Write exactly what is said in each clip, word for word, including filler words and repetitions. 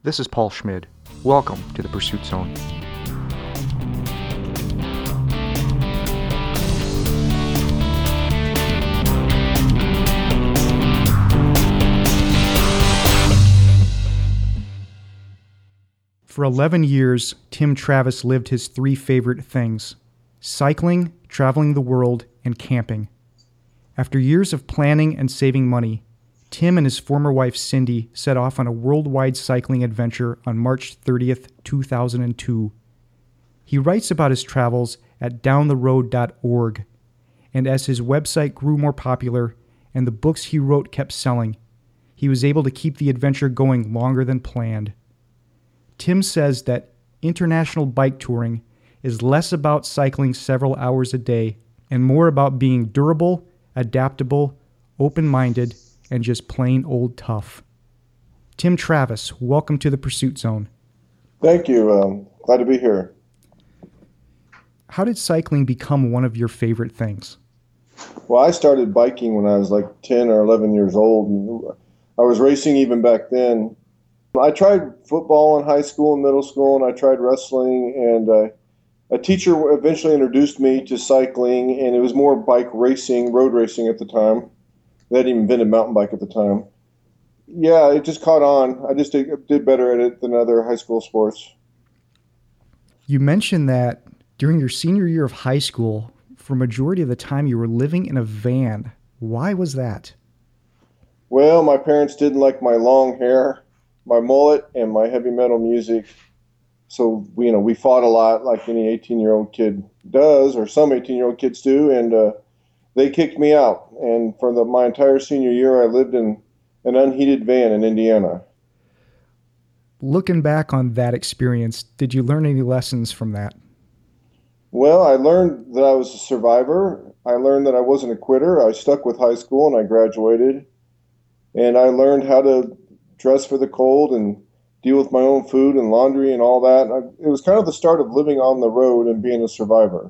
This is Paul Schmid. Welcome to the Pursuit Zone. For eleven years, Tim Travis lived his three favorite things: cycling, traveling the world, and camping. After years of planning and saving money, Tim and his former wife Cindy set off on a worldwide cycling adventure on March thirtieth, two thousand two. He writes about his travels at down the road dot org, and as his website grew more popular and the books he wrote kept selling, he was able to keep the adventure going longer than planned. Tim says that international bike touring is less about cycling several hours a day and more about being durable, adaptable, open-minded, and just plain old tough. Tim Travis, welcome to the Pursuit Zone. Thank you. Um, glad to be here. How did cycling become one of your favorite things? Well, I started biking when I was like ten or eleven years old. And I was racing even back then. I tried football in high school and middle school, and I tried wrestling, and uh, a teacher eventually introduced me to cycling, and it was more bike racing, road racing at the time. They hadn't even invented mountain bike at the time. Yeah, it just caught on. I just did, did better at it than other high school sports. You mentioned that during your senior year of high school, for a majority of the time you were living in a van. Why was that? Well, my parents didn't like my long hair, my mullet, and my heavy metal music. So, we, you know, we fought a lot like any eighteen-year-old kid does, or some eighteen-year-old kids do, and uh, they kicked me out. And for the, my entire senior year, I lived in an unheated van in Indiana. Looking back on that experience, did you learn any lessons from that? Well, I learned that I was a survivor. I learned that I wasn't a quitter. I stuck with high school and I graduated. And I learned how to dress for the cold and deal with my own food and laundry and all that. I, it was kind of the start of living on the road and being a survivor.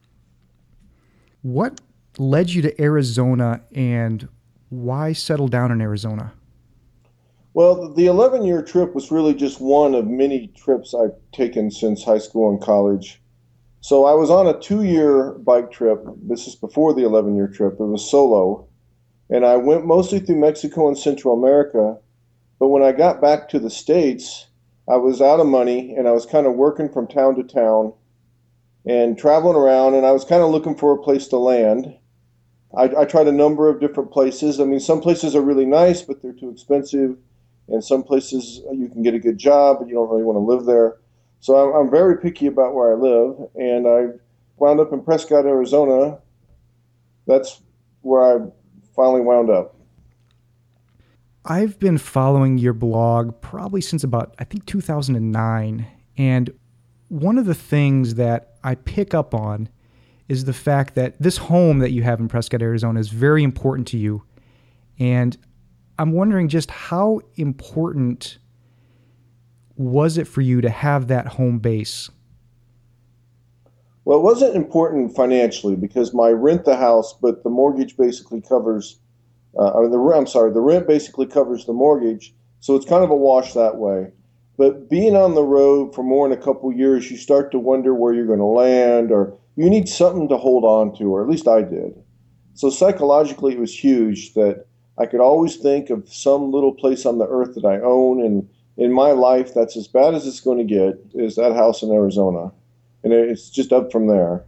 What led you to Arizona, and why settle down in Arizona? Well, the eleven-year trip was really just one of many trips I've taken since high school and college. So I was on a two-year bike trip. This is before the eleven-year trip. It was solo. And I went mostly through Mexico and Central America. But when I got back to the States, I was out of money, and I was kind of working from town to town and traveling around, and I was kind of looking for a place to land. I, I tried a number of different places. I mean, some places are really nice, but they're too expensive. And some places you can get a good job, but you don't really want to live there. So I'm, I'm very picky about where I live. And I wound up in Prescott, Arizona. That's where I finally wound up. I've been following your blog probably since about, I think, two thousand nine. And one of the things that I pick up on is the fact that this home that you have in Prescott, Arizona is very important to you. And I'm wondering just how important was it for you to have that home base? Well, it wasn't important financially because my rent the house, but the mortgage basically covers, uh, or the I'm sorry, the rent basically covers the mortgage. So it's kind of a wash that way. But being on the road for more than a couple years, you start to wonder where you're going to land, or you need something to hold on to, or at least I did. So psychologically, it was huge that I could always think of some little place on the earth that I own, and in my life, that's as bad as it's going to get, is that house in Arizona. And it's just up from there.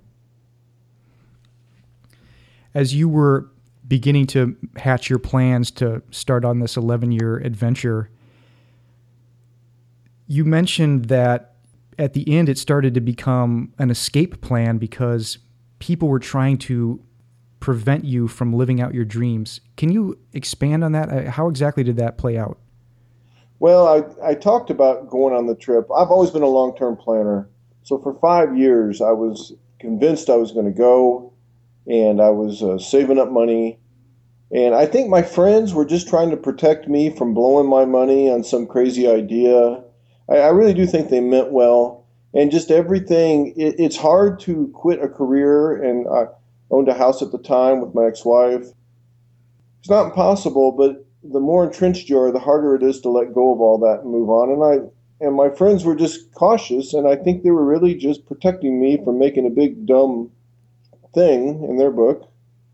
As you were beginning to hatch your plans to start on this eleven-year adventure, you mentioned that at the end it started to become an escape plan because people were trying to prevent you from living out your dreams. Can you expand on that? How exactly did that play out? Well, I, I talked about going on the trip. I've always been a long-term planner. So for five years, I was convinced I was going to go, and I was uh, saving up money. And I think my friends were just trying to protect me from blowing my money on some crazy idea. I, I really do think they meant well. And just everything, it, it's hard to quit a career, and I owned a house at the time with my ex-wife. It's not impossible, but the more entrenched you are, the harder it is to let go of all that and move on. And I and my friends were just cautious, and I think they were really just protecting me from making a big dumb thing in their book.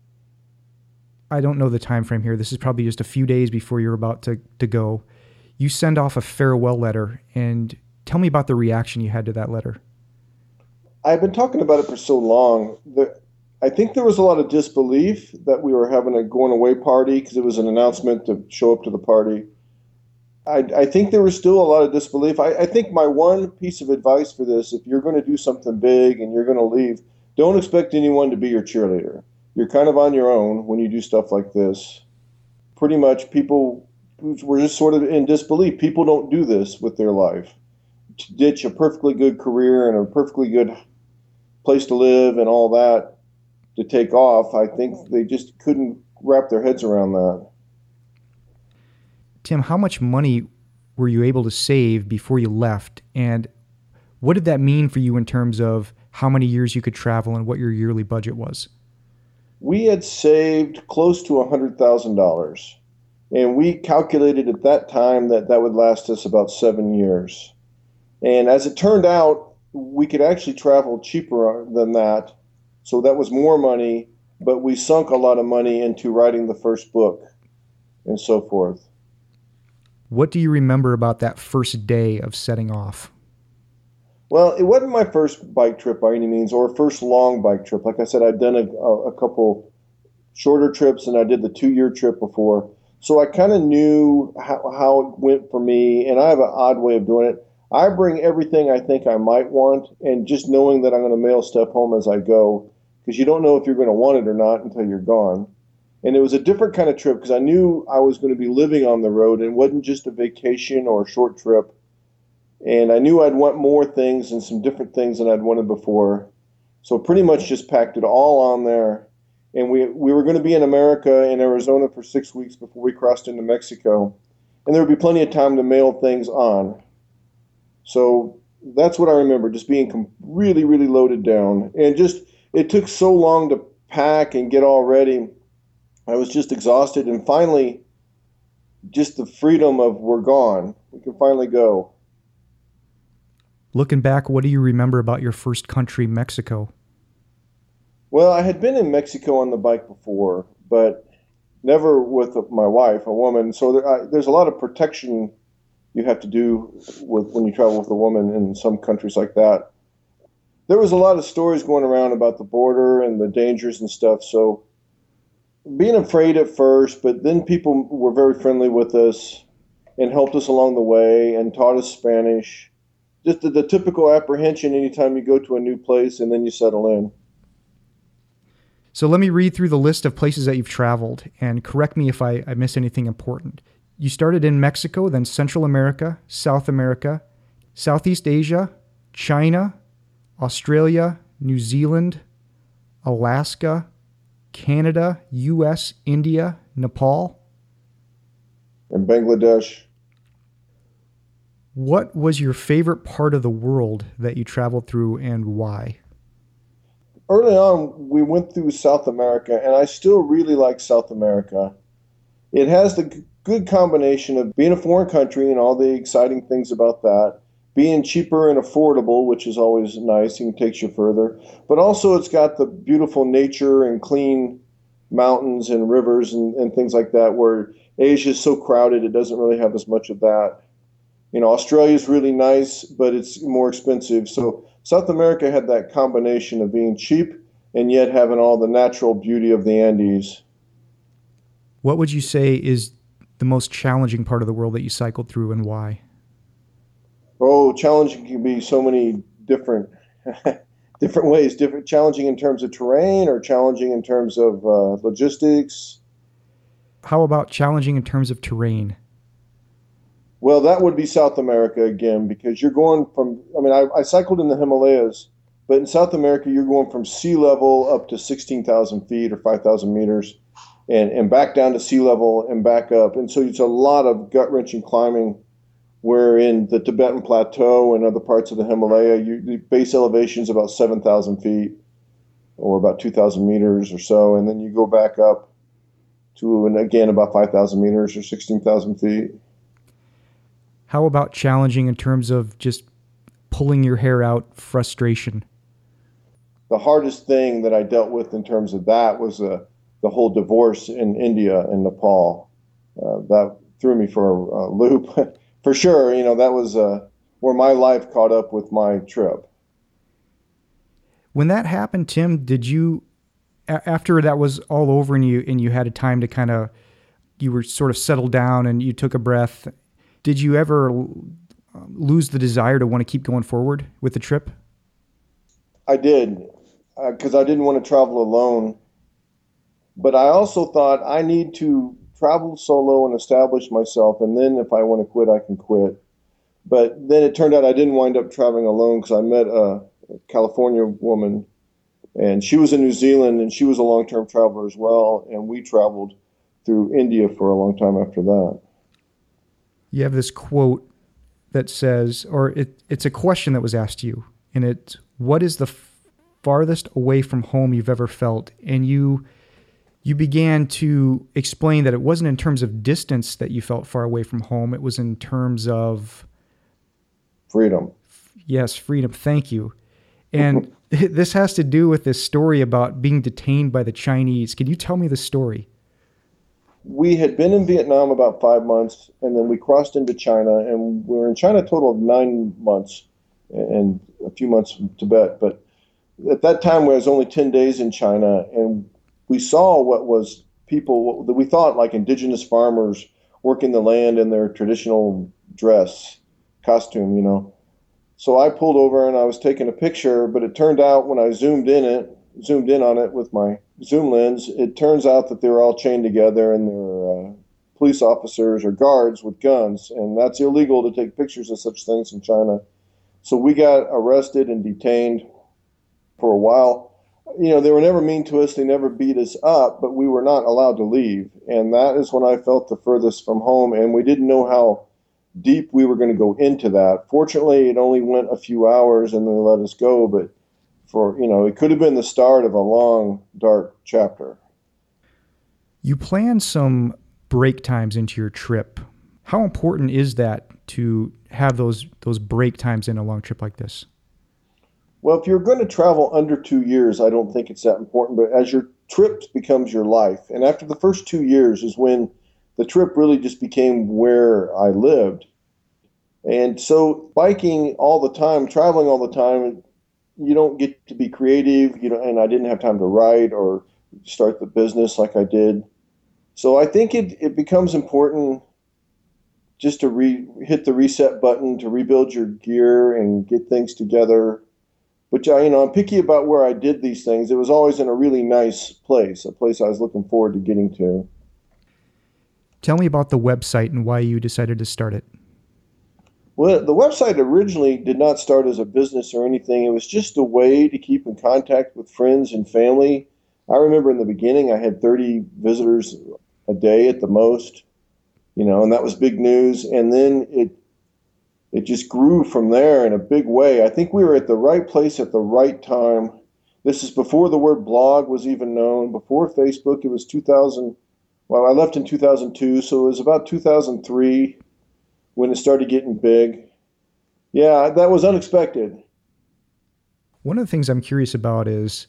I don't know the time frame here. This is probably just a few days before you're about to, to go. You send off a farewell letter, and tell me about the reaction you had to that letter. I've been talking about it for so long that I think there was a lot of disbelief that we were having a going away party because it was an announcement to show up to the party. I, I think there was still a lot of disbelief. I, I think my one piece of advice for this, if you're going to do something big and you're going to leave, don't expect anyone to be your cheerleader. You're kind of on your own when you do stuff like this. Pretty much people were just sort of in disbelief. People don't do this with their life. To ditch a perfectly good career and a perfectly good place to live and all that to take off, I think they just couldn't wrap their heads around that. Tim, how much money were you able to save before you left? And what did that mean for you in terms of how many years you could travel and what your yearly budget was? We had saved close to one hundred thousand dollars. And we calculated at that time that that would last us about seven years. And as it turned out, we could actually travel cheaper than that. So that was more money, but we sunk a lot of money into writing the first book and so forth. What do you remember about that first day of setting off? Well, it wasn't my first bike trip by any means, or first long bike trip. Like I said, I'd done a, a couple shorter trips, and I did the two-year trip before. So I kind of knew how, how it went for me, and I have an odd way of doing it. I bring everything I think I might want, and just knowing that I'm going to mail stuff home as I go, because you don't know if you're going to want it or not until you're gone. And it was a different kind of trip because I knew I was going to be living on the road, and it wasn't just a vacation or a short trip. And I knew I'd want more things and some different things than I'd wanted before. So pretty much just packed it all on there. And we we were going to be in America, in Arizona, for six weeks before we crossed into Mexico. And there would be plenty of time to mail things on. So that's what I remember, just being com- really, really loaded down. And just, it took so long to pack and get all ready. I was just exhausted. And finally, just the freedom of we're gone. We can finally go. Looking back, what do you remember about your first country, Mexico? Well, I had been in Mexico on the bike before, but never with my wife, a woman. So there, I, there's a lot of protection you have to do with when you travel with a woman in some countries like that. There was a lot of stories going around about the border and the dangers and stuff. So being afraid at first, but then people were very friendly with us and helped us along the way and taught us Spanish. Just the, the typical apprehension anytime you go to a new place and then you settle in. So let me read through the list of places that you've traveled and correct me if I, I miss anything important. You started in Mexico, then Central America, South America, Southeast Asia, China, Australia, New Zealand, Alaska, Canada, U S, India, Nepal, and Bangladesh. What was your favorite part of the world that you traveled through and why? Early on, we went through South America, and I still really like South America. It has the g- good combination of being a foreign country and all the exciting things about that, being cheaper and affordable, which is always nice and takes you further, but also it's got the beautiful nature and clean mountains and rivers and, and things like that, where Asia is so crowded it doesn't really have as much of that. You know, Australia is really nice, but it's more expensive. So South America had that combination of being cheap and yet having all the natural beauty of the Andes. What would you say is the most challenging part of the world that you cycled through and why? Oh, challenging can be so many different different ways. Different challenging in terms of terrain or challenging in terms of uh, logistics. How about challenging in terms of terrain? Well, that would be South America again, because you're going from, I mean, I, I cycled in the Himalayas, but in South America, you're going from sea level up to sixteen thousand feet or five thousand meters and, and back down to sea level and back up. And so it's a lot of gut-wrenching climbing, where in the Tibetan Plateau and other parts of the Himalaya, you, the base elevation is about seven thousand feet or about two thousand meters or so. And then you go back up to, and again, about five thousand meters or sixteen thousand feet. How about challenging in terms of just pulling your hair out, frustration? The hardest thing that I dealt with in terms of that was uh, the whole divorce in India and Nepal. Uh, that threw me for a, a loop. For sure, you know, that was uh, where my life caught up with my trip. When that happened, Tim, did you, a- after that was all over and you and you had a time to kind of, you were sort of settled down and you took a breath, did you ever lose the desire to want to keep going forward with the trip? I did, because uh, I didn't want to travel alone. But I also thought I need to travel solo and establish myself, and then if I want to quit, I can quit. But then it turned out I didn't wind up traveling alone, because I met a California woman, and she was in New Zealand, and she was a long-term traveler as well, and we traveled through India for a long time after that. You have this quote that says, or it, it's a question that was asked to you, and it's, what is the f- farthest away from home you've ever felt? And you you began to explain that it wasn't in terms of distance that you felt far away from home. It was in terms of freedom. Yes, freedom. Thank you. And this has to do with this story about being detained by the Chinese. Can you tell me the story? We had been in Vietnam about five months, and then we crossed into China, and we were in China a total of nine months and a few months from Tibet. But at that time, we was only ten days in China, and we saw what was people that we thought like indigenous farmers working the land in their traditional dress, costume, you know. So I pulled over and I was taking a picture, but it turned out when I zoomed in it, zoomed in on it with my zoom lens, it turns out that they were all chained together and they're uh, police officers or guards with guns, and that's illegal to take pictures of such things in China. So we got arrested and detained for a while. You know, they were never mean to us. They never beat us up, but we were not allowed to leave. And that is when I felt the furthest from home, and we didn't know how deep we were going to go into that. Fortunately, it only went a few hours and they let us go, but for, you know, it could have been the start of a long, dark chapter. You planned some break times into your trip. How important is that to have those those break times in a long trip like this? Well, if you're going to travel under two years, I don't think it's that important. But as your trip becomes your life, and after the first two years is when the trip really just became where I lived. And so biking all the time, traveling all the time, you don't get to be creative, you know, and I didn't have time to write or start the business like I did. So I think it, it becomes important just to re, hit the reset button, to rebuild your gear and get things together. But, you know, I'm picky about where I did these things. It was always in a really nice place, a place I was looking forward to getting to. Tell me about the website and why you decided to start it. Well, the website originally did not start as a business or anything. It was just a way to keep in contact with friends and family. I remember in the beginning I had thirty visitors a day at the most, you know, and that was big news. And then it it just grew from there in a big way. I think we were at the right place at the right time. This is before the word blog was even known, before Facebook. It was two thousand. Well, I left in two thousand two, so it was about two thousand three when it started getting big. Yeah, that was unexpected. One of the things I'm curious about is,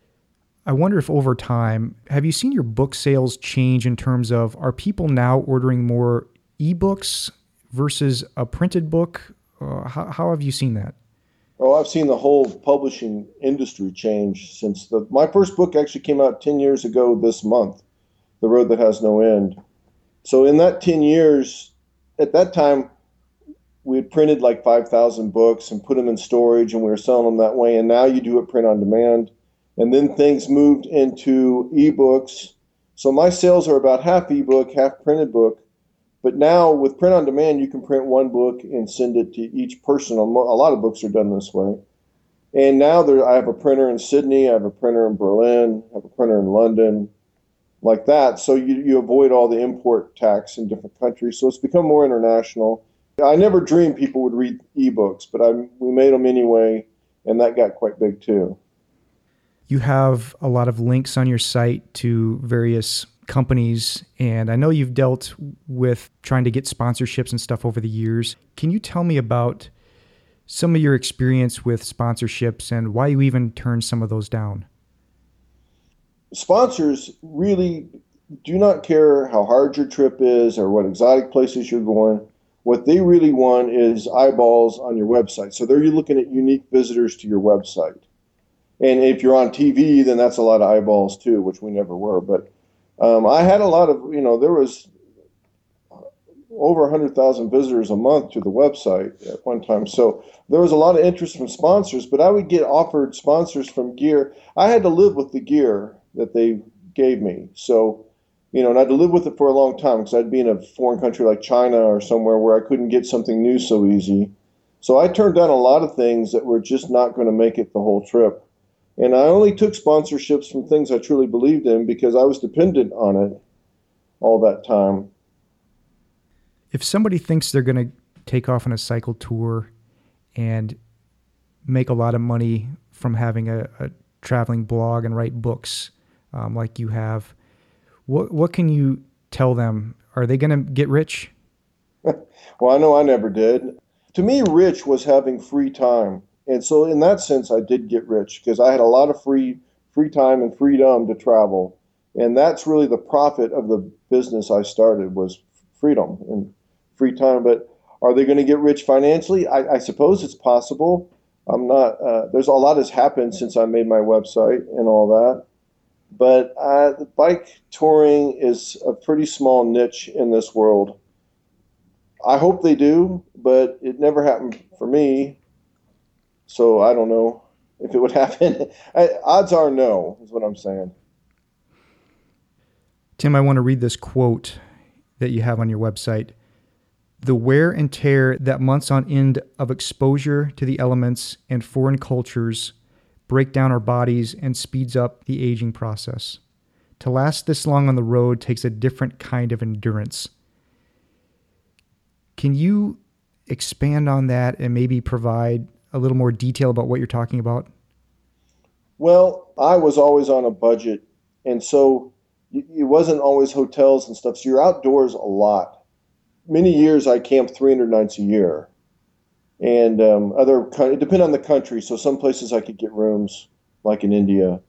I wonder if over time, have you seen your book sales change in terms of, are people now ordering more ebooks versus a printed book? Uh, how, how have you seen that? Oh, I've seen the whole publishing industry change since the, my first book actually came out ten years ago this month, The Road That Has No End. So in that ten years, at that time, we had printed like five thousand books and put them in storage, and we were selling them that way. And now you do it print on demand. And then things moved into ebooks. So my sales are about half ebook, half printed book. But now with print on demand, you can print one book and send it to each person. A lot of books are done this way. And now there, I have a printer in Sydney, I have a printer in Berlin, I have a printer in London, like that. So you, you avoid all the import tax in different countries. So it's become more international. I never dreamed people would read ebooks, but I, we made them anyway, and that got quite big too. You have a lot of links on your site to various companies, and I know you've dealt with trying to get sponsorships and stuff over the years. Can you tell me about some of your experience with sponsorships and why you even turned some of those down? Sponsors really do not care how hard your trip is or what exotic places you're going. What they really want is eyeballs on your website. So they're looking at unique visitors to your website. And if you're on T V, then that's a lot of eyeballs too, which we never were. But um, I had a lot of, you know, there was over one hundred thousand visitors a month to the website at one time. So there was a lot of interest from sponsors, but I would get offered sponsors from gear. I had to live with the gear that they gave me. So, you know, and I had to live with it for a long time because I'd be in a foreign country like China or somewhere where I couldn't get something new so easy. So I turned down a lot of things that were just not going to make it the whole trip. And I only took sponsorships from things I truly believed in because I was dependent on it all that time. If somebody thinks they're going to take off on a cycle tour and make a lot of money from having a, a traveling blog and write books um, like you have, what what can you tell them? Are they going to get rich? Well, I know I never did. To me, rich was having free time. And so in that sense, I did get rich because I had a lot of free free time and freedom to travel. And that's really the profit of the business I started was freedom and free time. But are they going to get rich financially? I, I suppose it's possible. I'm not, uh, there's a lot has happened since I made my website and all that. But uh, the bike touring is a pretty small niche in this world. I hope they do, but it never happened for me. So I don't know if it would happen. I, odds are no, is what I'm saying. Tim, I want to read this quote that you have on your website. The wear and tear that months on end of exposure to the elements and foreign cultures break down our bodies and speeds up the aging process. To last this long on the road takes a different kind of endurance. Can you expand on that and maybe provide a little more detail about what you're talking about? Well, I was always on a budget, and so it wasn't always hotels and stuff. So you're outdoors a lot. Many years I camped three hundred nights a year, and um, other it depended on the country. So some places I could get rooms, like in India.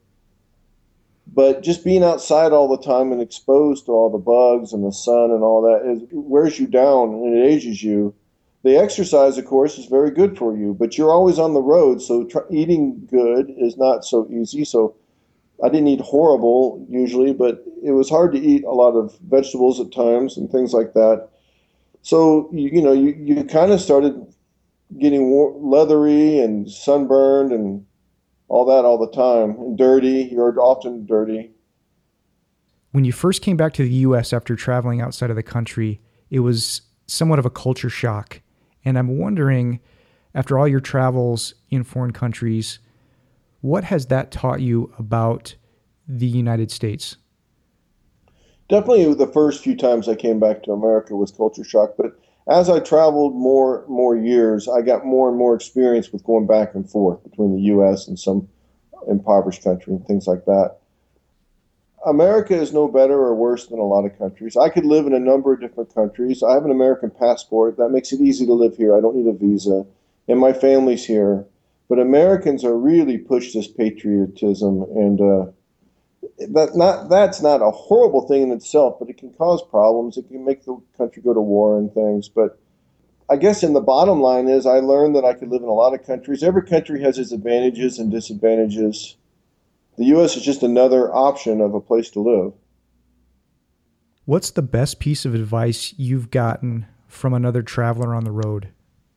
But just being outside all the time and exposed to all the bugs and the sun and all that is, it wears you down and it ages you. The exercise, of course, is very good for you, but you're always on the road, so tr- eating good is not so easy. So I didn't eat horrible usually, but it was hard to eat a lot of vegetables at times and things like that. So, you, you know, you, you kind of started getting war- leathery and sunburned and all that all the time, and dirty. You're often dirty. When you first came back to the U S after traveling outside of the country, it was somewhat of a culture shock. And I'm wondering, after all your travels in foreign countries, what has that taught you about the United States? Definitely the first few times I came back to America was culture shock. But as I traveled more more years, I got more and more experience with going back and forth between the U S and some impoverished country and things like that. America is no better or worse than a lot of countries. I could live in a number of different countries. I have an American passport. That makes it easy to live here. I don't need a visa. And my family's here. But Americans are really push this patriotism. And uh, that not that's not a horrible thing in itself, but it can cause problems. It can make the country go to war and things. But I guess in the bottom line is I learned that I could live in a lot of countries. Every country has its advantages and disadvantages. The U S is just another option of a place to live. What's the best piece of advice you've gotten from another traveler on the road?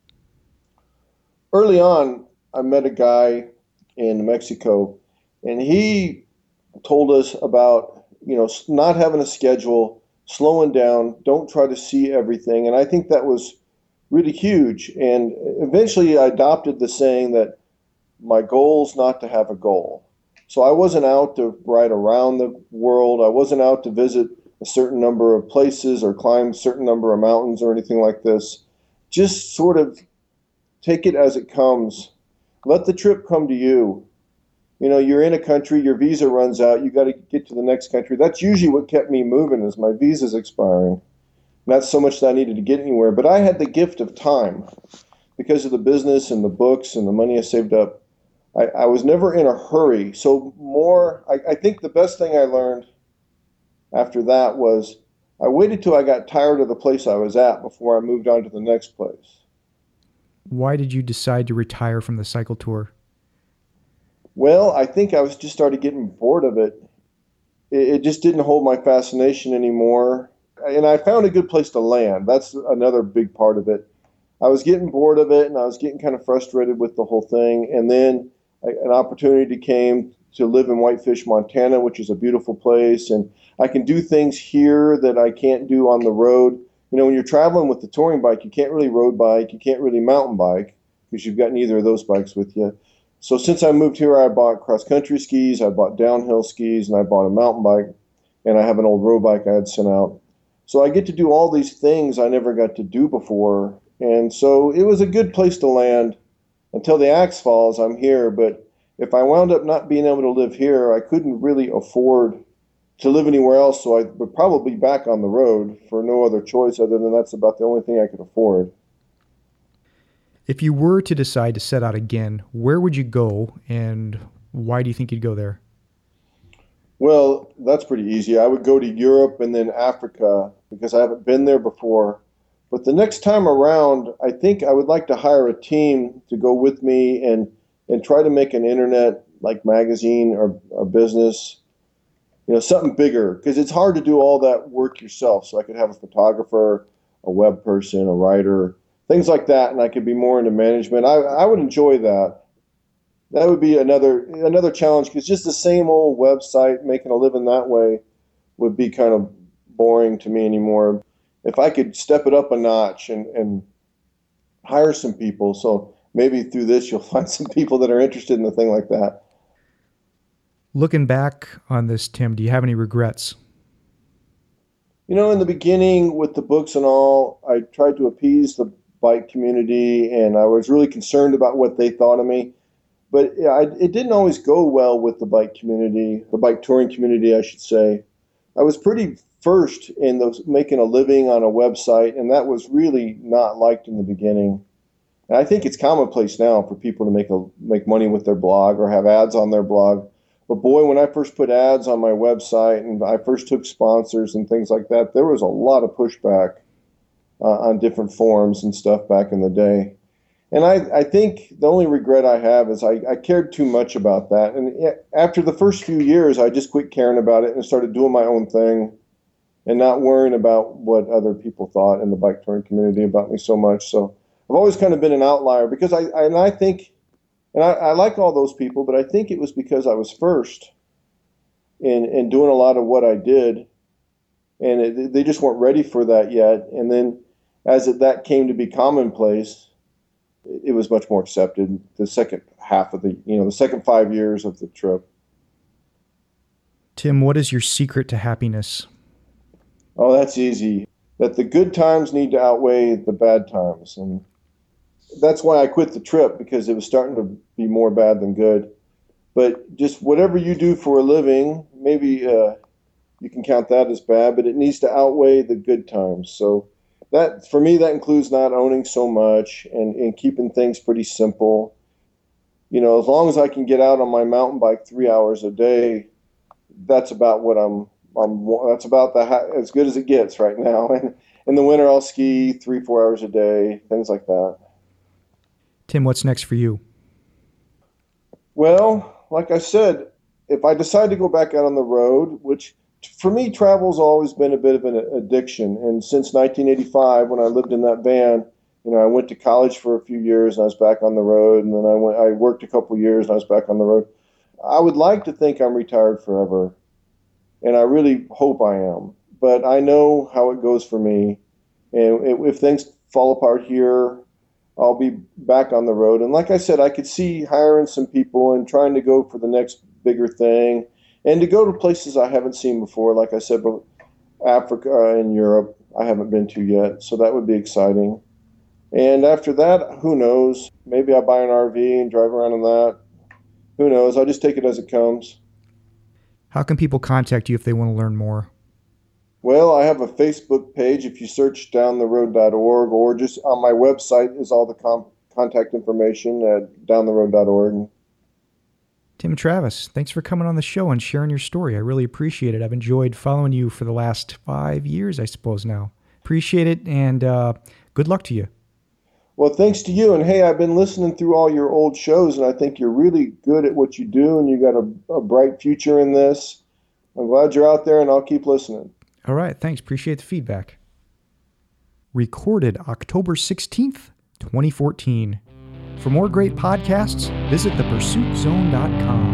Early on, I met a guy in Mexico, and he told us about, you know, not having a schedule, slowing down, don't try to see everything. And I think that was really huge. And eventually I adopted the saying that my goal's not to have a goal. So I wasn't out to ride around the world. I wasn't out to visit a certain number of places or climb a certain number of mountains or anything like this. Just sort of take it as it comes. Let the trip come to you. You know, you're in a country, your visa runs out, you got to get to the next country. That's usually what kept me moving, is my visa's expiring. Not so much that I needed to get anywhere, but I had the gift of time because of the business and the books and the money I saved up. I, I was never in a hurry. So more, I, I think the best thing I learned after that was I waited till I got tired of the place I was at before I moved on to the next place. Why did you decide to retire from the cycle tour? Well, I think I was just started getting bored of it. It, it just didn't hold my fascination anymore. And I found a good place to land. That's another big part of it. I was getting bored of it, and I was getting kind of frustrated with the whole thing. And then an opportunity came to live in Whitefish, Montana, which is a beautiful place. And I can do things here that I can't do on the road. You know, when you're traveling with the touring bike, you can't really road bike, you can't really mountain bike because you've got neither of those bikes with you. So since I moved here, I bought cross-country skis, I bought downhill skis, and I bought a mountain bike, and I have an old road bike I had sent out. So I get to do all these things I never got to do before. And so it was a good place to land. Until the axe falls, I'm here. But if I wound up not being able to live here, I couldn't really afford to live anywhere else. So I would probably be back on the road for no other choice other than that's about the only thing I could afford. If you were to decide to set out again, where would you go, and why do you think you'd go there? Well, that's pretty easy. I would go to Europe and then Africa because I haven't been there before. But the next time around, I think I would like to hire a team to go with me and, and try to make an internet like magazine or a business, you know, something bigger, because it's hard to do all that work yourself. So I could have a photographer, a web person, a writer, things like that, and I could be more into management. I, I would enjoy that. That would be another another challenge, because just the same old website, making a living that way, would be kind of boring to me anymore. If I could step it up a notch and, and hire some people, so maybe through this you'll find some people that are interested in a thing like that. Looking back on this, Tim, do you have any regrets? You know, in the beginning with the books and all, I tried to appease the bike community, and I was really concerned about what they thought of me. But yeah, I, it didn't always go well with the bike community, the bike touring community, I should say. I was pretty first in those, making a living on a website, and that was really not liked in the beginning. And I think it's commonplace now for people to make a make money with their blog or have ads on their blog. But boy, when I first put ads on my website and I first took sponsors and things like that, there was a lot of pushback uh, on different forums and stuff back in the day. And I, I think the only regret I have is I, I cared too much about that. And after the first few years, I just quit caring about it and started doing my own thing and not worrying about what other people thought in the bike touring community about me so much. So I've always kind of been an outlier because I, I and I think, and I, I like all those people, but I think it was because I was first in, in doing a lot of what I did, and it, they just weren't ready for that yet. And then as it, that came to be commonplace, it was much more accepted the second half of the, you know, the second five years of the trip. Tim, what is your secret to happiness? Oh, that's easy. That the good times need to outweigh the bad times. And that's why I quit the trip, because it was starting to be more bad than good. But just whatever you do for a living, maybe uh, you can count that as bad, but it needs to outweigh the good times. So that, for me, that includes not owning so much and, and keeping things pretty simple. You know, as long as I can get out on my mountain bike three hours a day, that's about what I'm, I'm that's about the, as good as it gets right now. And in the winter, I'll ski three, four hours a day, things like that. Tim, what's next for you? Well, like I said, if I decide to go back out on the road, which for me, travel's always been a bit of an addiction. And since nineteen eighty-five, when I lived in that van, you know, I went to college for a few years and I was back on the road. And then I went, I worked a couple of years and I was back on the road. I would like to think I'm retired forever. And I really hope I am. But I know how it goes for me. And if things fall apart here, I'll be back on the road. And like I said, I could see hiring some people and trying to go for the next bigger thing. And to go to places I haven't seen before, like I said, but Africa and Europe, I haven't been to yet. So that would be exciting. And after that, who knows? Maybe I buy an R V and drive around in that. who knows? I just take it as it comes. How can people contact you if they want to learn more? Well, I have a Facebook page if you search down the road dot org, or just on my website is all the com- contact information at down the road dot org. Tim Travis, thanks for coming on the show and sharing your story. I really appreciate it. I've enjoyed following you for the last five years, I suppose now. Appreciate it, and uh, good luck to you. Well, thanks to you. And hey, I've been listening through all your old shows, and I think you're really good at what you do, and you got a, a bright future in this. I'm glad you're out there, and I'll keep listening. All right, thanks. Appreciate the feedback. Recorded October sixteenth, twenty fourteen. For more great podcasts, visit the pursuit zone dot com.